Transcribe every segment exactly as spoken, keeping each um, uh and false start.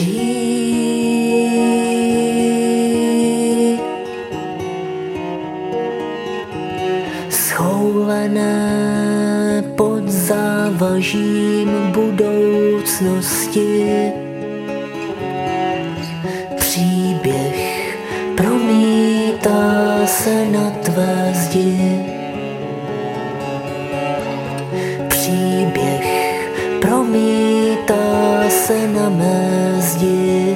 Schoulené pod závažím budoucnosti. Příběh promítá se na tvé zdi. Příběh promítá se na mé zdi.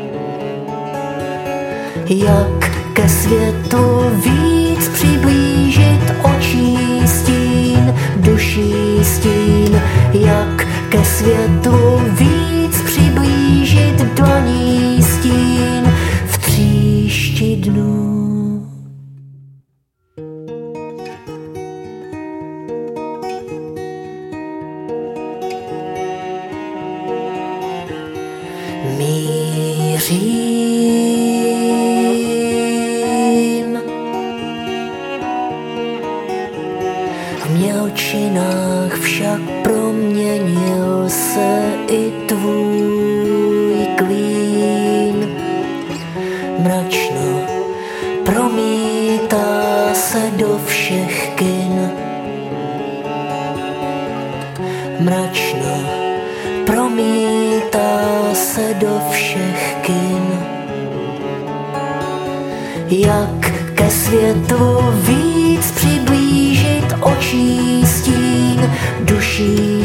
Jak ke světu víc přiblížit očí stín, duší stín, jak ke světu víc přiblížit dlaní stín v tříšti dnů. Mířím v mělčinách, však proměnil se i tvůj klín. Mračno promítá se do všech kin. Mračno promítá se do všech kin. Jak ke světlu víc přiblížit očí stín, duší